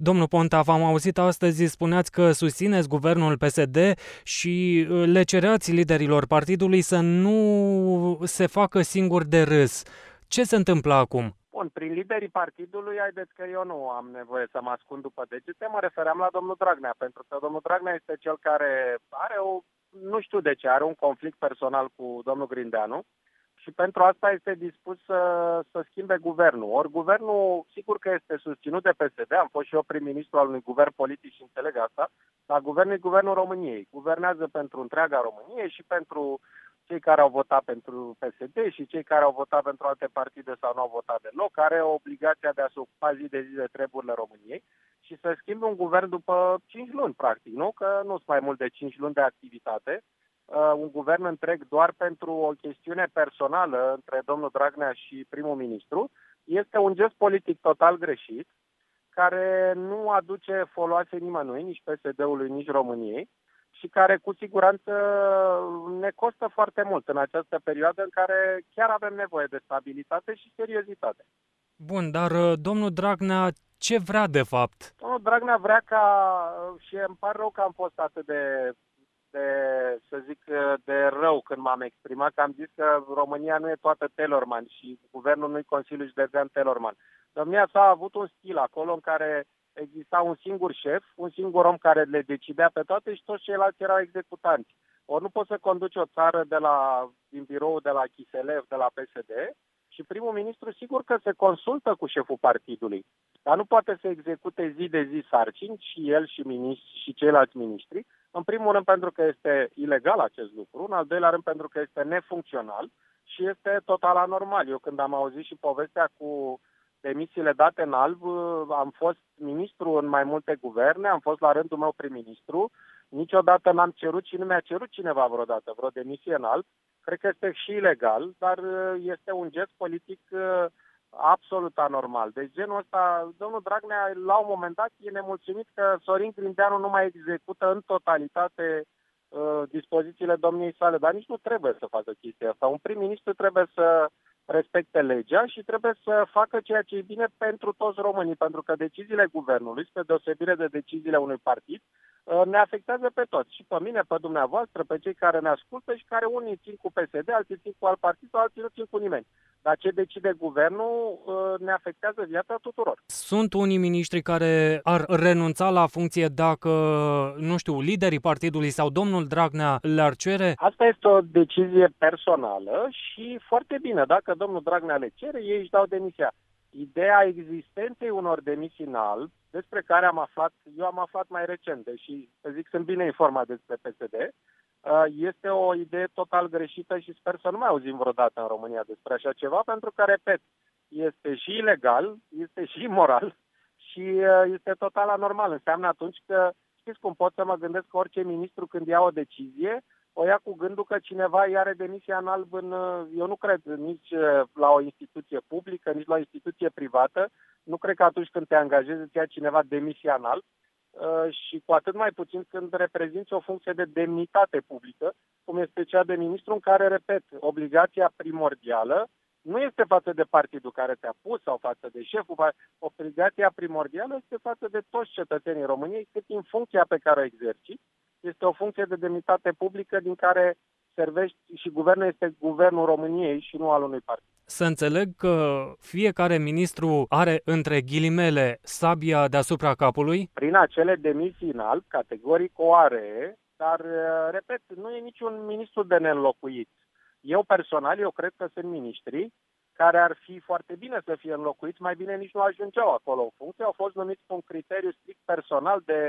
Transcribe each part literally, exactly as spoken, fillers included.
Domnul Ponta, v-am auzit astăzi, spuneați că susțineți guvernul P S D și le cereați liderilor partidului să nu se facă singuri de râs. Ce se întâmplă acum? Bun, prin liderii partidului, haideți că eu nu am nevoie să mă ascund după degete, mă refeream la domnul Dragnea, pentru că domnul Dragnea este cel care are o, nu știu de ce, are un conflict personal cu domnul Grindeanu și pentru asta este dispus să, să schimbe guvernul. Ori guvernul, sigur că este susținut de P S D, am fost și eu prim-ministru al unui guvern politic și înțeleg asta, dar guvernul e guvernul României. Guvernează pentru întreaga Românie și pentru cei care au votat pentru P S D și cei care au votat pentru alte partide sau nu au votat deloc, are obligația de a se ocupa zi de zi de treburile României și să schimbe un guvern după cinci luni, practic, nu? Că nu sunt mai mult de cinci luni de activitate. Uh, un guvern întreg doar pentru o chestiune personală între domnul Dragnea și primul ministru este un gest politic total greșit, care nu aduce foloase nimănui, nici P S D-ului, nici României, și care cu siguranță ne costă foarte mult în această perioadă în care chiar avem nevoie de stabilitate și seriozitate. Bun, dar domnul Dragnea ce vrea de fapt? Domnul Dragnea vrea ca, și îmi pare rău că am fost atât de, de, să zic, de rău când m-am exprimat, că am zis că România nu e toată Telorman și guvernul nu-i Consiliul Județean Telorman. Domnia sa a avut un stil acolo în care exista un singur șef, un singur om care le decidea pe toate și toți ceilalți erau executanți. Ori nu poți să conduci o țară de la, din birou de la Chiselev, de la P S D, și primul ministru sigur că se consultă cu șeful partidului, dar nu poate să execute zi de zi sarcini și el și, miniștri, și ceilalți miniștri, în primul rând pentru că este ilegal acest lucru, în al doilea rând pentru că este nefuncțional și este total anormal. Eu când am auzit și povestea cu demisiile date în alb, am fost ministru în mai multe guverne, am fost la rândul meu prim-ministru, niciodată n-am cerut și nu mi-a cerut cineva vreodată vreo demisie în alb. Cred că este și ilegal, dar este un gest politic absolut anormal. Deci genul ăsta, domnul Dragnea, la un moment dat, e nemulțumit că Sorin Grindeanu nu mai execută în totalitate uh, dispozițiile domniei sale, dar nici nu trebuie să facă chestia asta. Un prim-ministru trebuie să respecte legea și trebuie să facă ceea ce e bine pentru toți românii, pentru că deciziile guvernului, spre deosebire de deciziile unui partid, ne afectează pe toți. Și pe mine, pe dumneavoastră, pe cei care ne ascultă și care unii țin cu P S D, alții țin cu alt partid, alții nu țin cu nimeni. Dar ce decide guvernul ne afectează viața tuturor. Sunt unii miniștri care ar renunța la funcție dacă, nu știu, liderii partidului sau domnul Dragnea le-ar cere? Asta este o decizie personală și foarte bine. Dacă domnul Dragnea le cere, ei își dau demisia. Ideea existenței unor demisii în alb, despre care am aflat, eu am aflat mai recent, deși, să zic, sunt bine informat despre P S D, este o idee total greșită și sper să nu mai auzim vreodată în România despre așa ceva, pentru că, repet, este și ilegal, este și imoral și este total anormal. Înseamnă atunci că, știți cum pot să mă gândesc că orice ministru când ia o decizie, o ia cu gândul că cineva îi are demisia în alb în, eu nu cred nici la o instituție publică, nici la o instituție privată. Nu cred că atunci când te angajezi îți ia cineva demisia în alb și cu atât mai puțin când reprezinți o funcție de demnitate publică, cum este cea de ministru, în care, repet, obligația primordială nu este față de partidul care te-a pus sau față de șeful, obligația primordială este față de toți cetățenii României, cât în funcția pe care o exerciți. Este o funcție de demnitate publică din care servești și guvernul este guvernul României și nu al unui partid. Să înțeleg că fiecare ministru are, între ghilimele, sabia deasupra capului? Prin acele demisii în alb, categoric o are, dar, repet, nu e niciun ministru de neînlocuit. Eu personal, eu cred că sunt miniștri care ar fi foarte bine să fie înlocuiți, mai bine nici nu ajungeau acolo în funcție, au fost numiți cu un criteriu strict personal de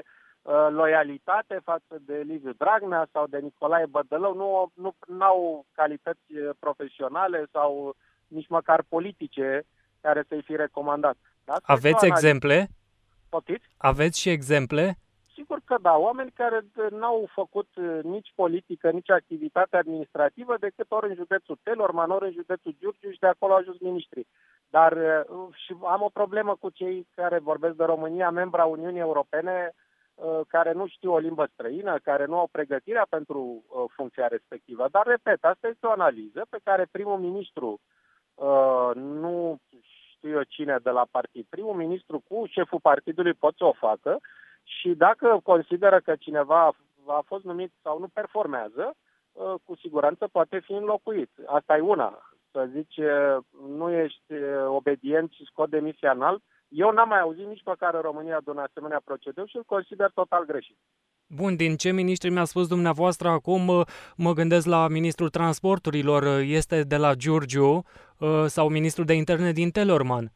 loialitate față de Liviu Dragnea sau de Nicolae Bădălău, nu, nu au calități profesionale sau nici măcar politice care să-i fi recomandat. Aveți exemple? Poftiți? Aveți și exemple? Sigur că da, oameni care n-au făcut nici politică, nici activitate administrativă decât ori în județul Telorman, ori în județul Giurgiu și de acolo au ajuns miniștri. Dar și am o problemă cu cei care vorbesc de România, membra Uniunii Europene, care nu știu o limbă străină, care nu au pregătirea pentru uh, funcția respectivă. Dar, repet, asta este o analiză pe care primul ministru uh, nu știu eu cine de la partid. Primul ministru cu șeful partidului pot să o facă și dacă consideră că cineva a fost numit sau nu performează, cu siguranță poate fi înlocuit. Asta e una. Să zici, nu ești obedient și scot demisia înalt. Eu n-am mai auzit nici măcar în România de un asemenea procedeu și îl consider total greșit. Bun, din ce ministri mi-a spus dumneavoastră acum, mă gândesc la ministrul transporturilor, este de la Giurgiu, sau ministrul de interne din Telorman.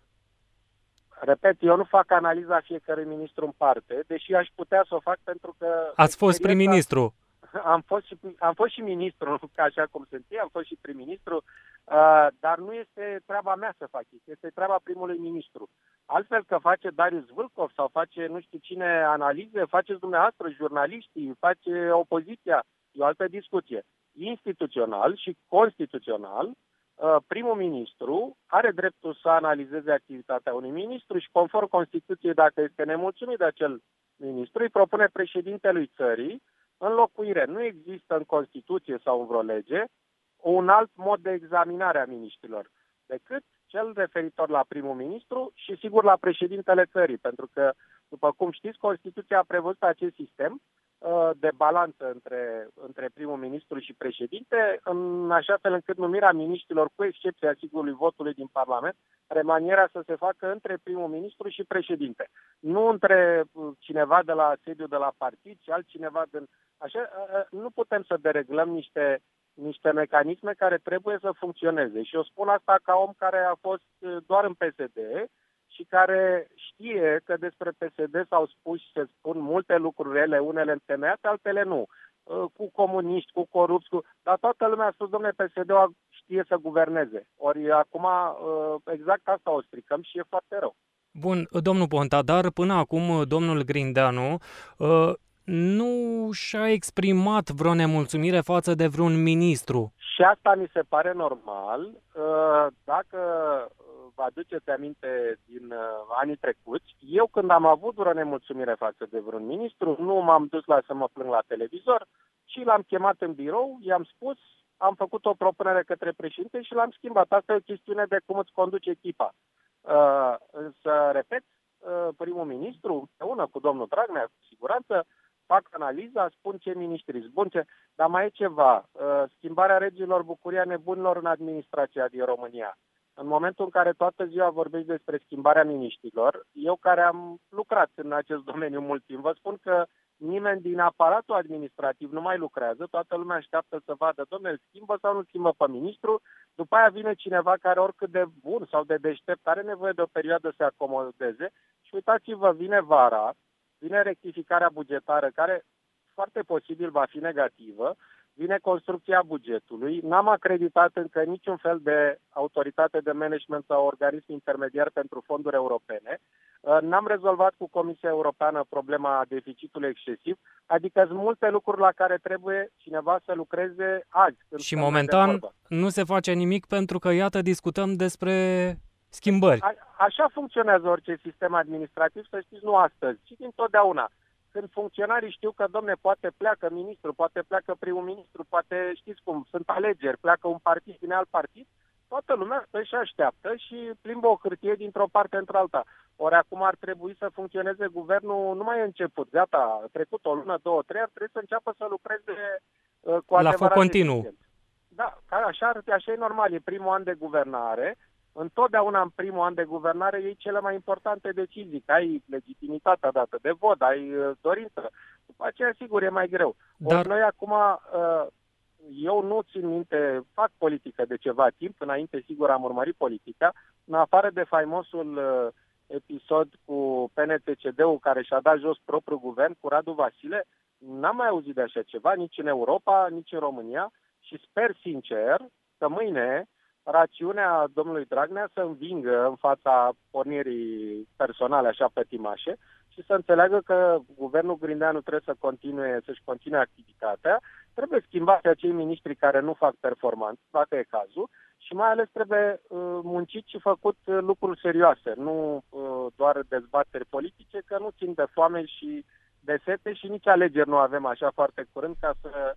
Repet, eu nu fac analiza fiecărui ministru în parte, deși aș putea să o fac pentru că... Ați fost prim-ministru. Am fost, și, am fost și ministru, ca așa cum sunt eu, am fost și prim-ministru, uh, dar nu este treaba mea să fac chestia, este treaba primului ministru. Altfel că face Darius Vâlcov sau face nu știu cine analize, faceți dumneavoastră, jurnaliștii, face opoziția, e o altă discuție. Instituțional și constituțional, uh, primul ministru are dreptul să analizeze activitatea unui ministru și conform Constituției, dacă este nemulțumit de acel ministru, îi propune președintelui țării înlocuire. Nu există în Constituție sau în vreo lege un alt mod de examinare a miniștrilor decât cel referitor la primul ministru și sigur la președintele țării, pentru că, după cum știți, Constituția a prevăzut acest sistem uh, de balanță între, între primul ministru și președinte, în așa fel încât numirea miniștrilor, cu excepția sigurului votului din Parlament, are maniera să se facă între primul ministru și președinte. Nu între cineva de la sediu de la partid și altcineva din... Așa, nu putem să dereglăm niște, niște mecanisme care trebuie să funcționeze. Și eu spun asta ca om care a fost doar în P S D și care știe că despre P S D s-au spus și se spun multe lucruri rele, unele întemeiate, altele nu. Cu comuniști, cu corupți, cu... dar toată lumea a spus, domnule, P S D-ul știe să guverneze. Ori acum exact asta o stricăm și e foarte rău. Bun, domnul Ponta, dar până acum domnul Grindeanu nu și-a exprimat vreo nemulțumire față de vreun ministru. Și asta mi se pare normal. Dacă vă aduceți aminte din anii trecuți, eu când am avut vreo nemulțumire față de vreun ministru, nu m-am dus la să mă plâng la televizor, ci l-am chemat în birou, i-am spus, am făcut o propunere către președinte și l-am schimbat. Asta e o chestiune de cum îți conduci echipa. Însă, repet, primul ministru, împreună cu domnul Dragnea, cu siguranță, fac analiza, spun ce miniștri bun, ce... dar mai e ceva. Schimbarea regilor, bucuria nebunilor în administrația din România. În momentul în care toată ziua vorbești despre schimbarea miniștrilor, eu care am lucrat în acest domeniu mult timp, vă spun că nimeni din aparatul administrativ nu mai lucrează, toată lumea așteaptă să vadă, domnule, îl schimbă sau nu schimbă pe ministru, după aia vine cineva care oricât de bun sau de deștept are nevoie de o perioadă să se acomodeze și uitați-vă, vine vara, vine rectificarea bugetară, care foarte posibil va fi negativă, vine construcția bugetului, n-am acreditat încă niciun fel de autoritate de management sau organism intermediar pentru fonduri europene, n-am rezolvat cu Comisia Europeană problema deficitului excesiv, adică sunt multe lucruri la care trebuie cineva să lucreze azi. Și momentan nu se face nimic pentru că, iată, discutăm despre schimbări. A, așa funcționează orice sistem administrativ, să știți, nu astăzi, ci dintotdeauna. Când funcționarii știu că, domne, poate pleacă ministru, poate pleacă primul ministru, poate, știți cum, sunt alegeri, pleacă un partid, vine alt partid, toată lumea stă și așteaptă și plimbă o hârtie dintr-o parte într-alta. Ori acum ar trebui să funcționeze guvernul, nu mai e început, gata, a trecut o lună, două, trei, ar trebui să înceapă să lucreze uh, cu adevărat. La foc continuu. Eficient. Da, așa, așa e normal, e primul an de guvernare. Întotdeauna în primul an de guvernare iei cele mai importante decizii, că ai legitimitatea dată de vot, ai dorință. După aceea, sigur, e mai greu. Dar... Ori noi acum, eu nu țin minte, fac politică de ceva timp, înainte, sigur, am urmărit politica, în afară de faimosul episod cu P N T C D-ul care și-a dat jos propriul guvern cu Radu Vasile, n-am mai auzit de așa ceva, nici în Europa, nici în România și sper sincer că mâine rațiunea domnului Dragnea să învingă în fața pornirii personale așa pătimașe și să înțeleagă că guvernul Grindeanu trebuie să continue, să-și continue activitatea, trebuie schimbați acei miniștri care nu fac performanță, dacă e cazul, și mai ales trebuie uh, muncit și făcut uh, lucruri serioase, nu uh, doar dezbateri politice, că nu țin de foame și de sete și nici alegeri nu avem așa foarte curând ca să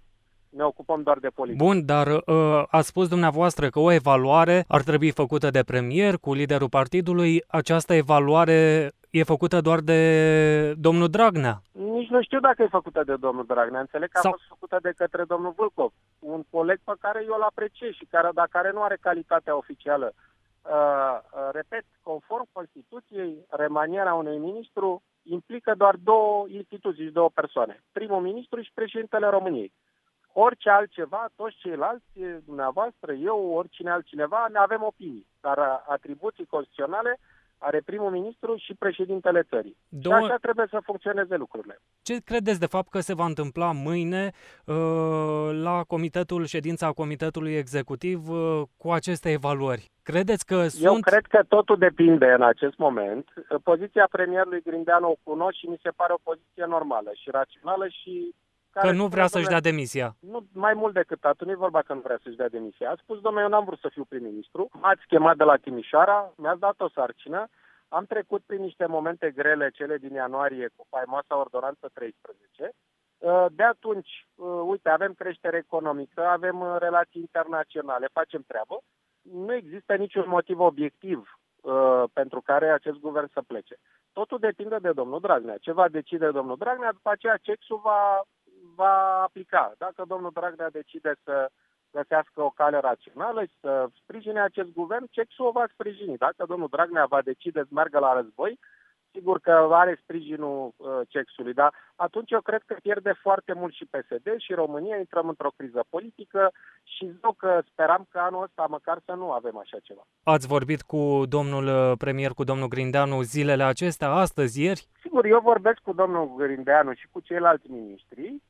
ne ocupăm doar de politică. Bun, dar uh, a spus dumneavoastră că o evaluare ar trebui făcută de premier cu liderul partidului. Această evaluare e făcută doar de domnul Dragnea. Nici nu știu dacă e făcută de domnul Dragnea. Înțeleg că Sau... a fost făcută de către domnul Vâlcov, un coleg pe care eu îl apreciez și care, dacă care nu are calitatea oficială. Uh, uh, repet, conform Constituției, remanierea unui ministru implică doar două instituții și două persoane. Primul ministru și președintele României. Orice altceva, toți ceilalți, dumneavoastră, eu, oricine altcineva, ne avem opinii. Dar atribuții constituționale are primul ministru și președintele țării. Două... Și așa trebuie să funcționeze lucrurile. Ce credeți de fapt că se va întâmpla mâine uh, la comitetul, ședința Comitetului Executiv uh, cu aceste evaluări? Credeți că sunt... Eu cred că totul depinde în acest moment. Poziția premierului Grindeanu o cunosc și mi se pare o poziție normală și rațională și... Că nu vrea să-și dea demisia. Nu, mai mult decât atât, nu e vorba că nu vrea să-și dea demisia. A spus, domnule, eu n-am vrut să fiu prim-ministru, m-ați chemat de la Timișoara, mi-ați dat o sarcină, am trecut prin niște momente grele, cele din ianuarie, cu faimoasa ordonanță treisprezece. De atunci, uite, avem creștere economică, avem relații internaționale, facem treabă. Nu există niciun motiv obiectiv uh, pentru care acest guvern să plece. Totul depinde de domnul Dragnea. Ce va decide domnul Dragnea, după aceea C E X-ul va... va aplica. Dacă domnul Dragnea decide să găsească o cale rațională și să sprijine acest guvern, C E X-ul o va sprijini. Dacă domnul Dragnea va decide să meargă la război, sigur că are sprijinul uh, C E X-ului, dar atunci eu cred că pierde foarte mult și P S D și România, intrăm într-o criză politică și zic că speram că anul ăsta măcar să nu avem așa ceva. Ați vorbit cu domnul premier, cu domnul Grindeanu zilele acestea, astăzi, ieri? Sigur, eu vorbesc cu domnul Grindeanu și cu ceilalți miniștri.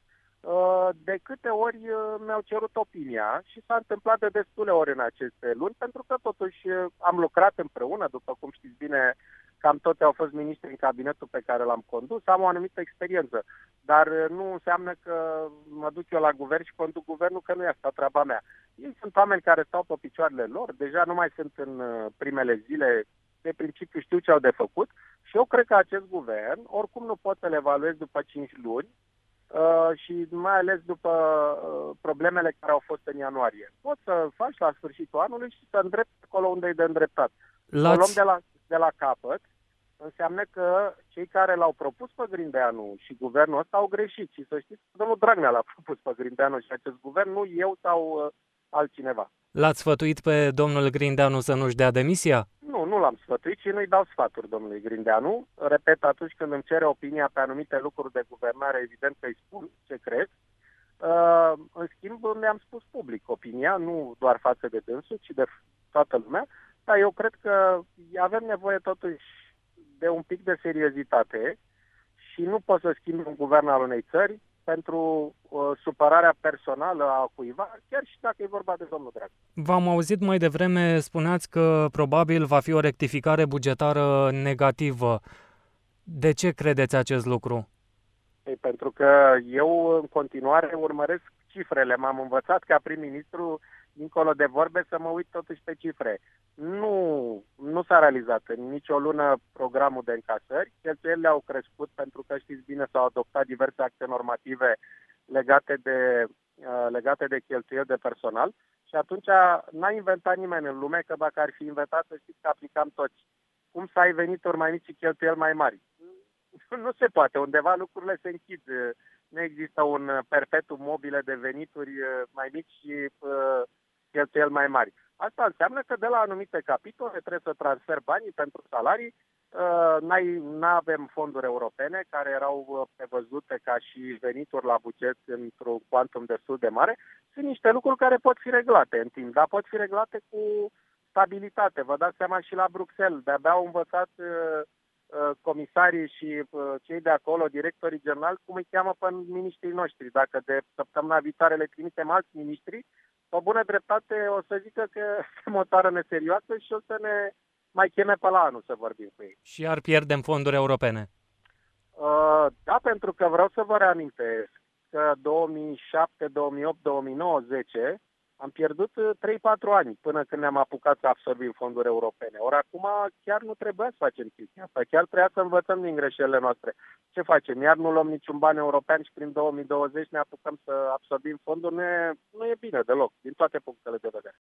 De câte ori mi-au cerut opinia și s-a întâmplat de destule ori în aceste luni, pentru că totuși am lucrat împreună, după cum știți bine, cam toți au fost miniștri în cabinetul pe care l-am condus, am o anumită experiență, dar nu înseamnă că mă duc eu la guvern și conduc guvernul, că nu e asta treaba mea. Ei sunt oameni care stau pe picioarele lor, deja nu mai sunt în primele zile, de principiu știu ce au de făcut și eu cred că acest guvern, oricum nu pot să-l evaluez după cinci luni, Uh, și mai ales după uh, problemele care au fost în ianuarie. Poți să faci la sfârșitul anului și să îndrepti acolo unde e de îndreptat. O luăm de la, de la capăt, înseamnă că cei care l-au propus pe Grindeanu și guvernul ăsta au greșit. Și să știți, domnul Dragnea l-a propus pe Grindeanu și acest guvern, nu eu sau uh, altcineva. L-ați sfătuit pe domnul Grindeanu să nu-și dea demisia? Nu, nu l-am sfătuit și nu-i dau sfaturi domnului Grindeanu. Repet, atunci când îmi cere opinia pe anumite lucruri de guvernare, evident că îi spun ce cred. Uh, în schimb, mi-am spus public opinia, nu doar față de dânsul, ci de toată lumea. Dar eu cred că avem nevoie totuși de un pic de seriozitate și nu poți să schimbi un guvern al unei țări pentru uh, supărarea personală a cuiva, chiar și dacă e vorba de domnul Dragnea. V-am auzit mai devreme, spuneați că probabil va fi o rectificare bugetară negativă. De ce credeți acest lucru? Ei, pentru că eu în continuare urmăresc cifrele. M-am învățat ca prim-ministru, dincolo de vorbe, să mă uit totuși pe cifre. Nu, nu s-a realizat în nicio lună programul de încasări. Cheltuielile au crescut pentru că, știți bine, s-au adoptat diverse acte normative legate de, uh, legate de cheltuieli de personal și atunci n-a inventat nimeni în lume că dacă ar fi inventat, să știți că aplicam toți. Cum să ai venituri mai mici și cheltuieli mai mari? Nu se poate. Undeva lucrurile se închid. Nu există un perpetuum mobile de venituri mai mici și uh, cheltuieli mai mari. Asta înseamnă că de la anumite capitole trebuie să transfer banii pentru salarii. Uh, nu avem fonduri europene care erau prevăzute ca și venituri la buget într-un quantum destul de mare. Sunt niște lucruri care pot fi reglate în timp, dar pot fi reglate cu stabilitate. Vă dați seama și la Bruxelles. De-abia au învățat uh, comisarii și cei de acolo, directorii generali, cum îi cheamă pe miniștrii noștri. Dacă de săptămâna viitoare le trimitem alți miniștri, o bună dreptate o să zică că suntem o țară neserioasă și o să ne mai cheme pe la anul să vorbim cu ei. Și ar pierdem fonduri europene. Uh, da, pentru că vreau să vă reamintesc că două mii șapte, două mii opt, două mii nouă, două mii zece Am pierdut trei patru ani până când ne-am apucat să absorbim fonduri europene. Ori acum chiar nu trebuia să facem chestia asta. Chiar trebuia să învățăm din greșelile noastre. Ce facem? Iar nu luăm niciun bani european și prin două mii douăzeci ne apucăm să absorbim fonduri. Nu e, nu e bine deloc, din toate punctele de vedere.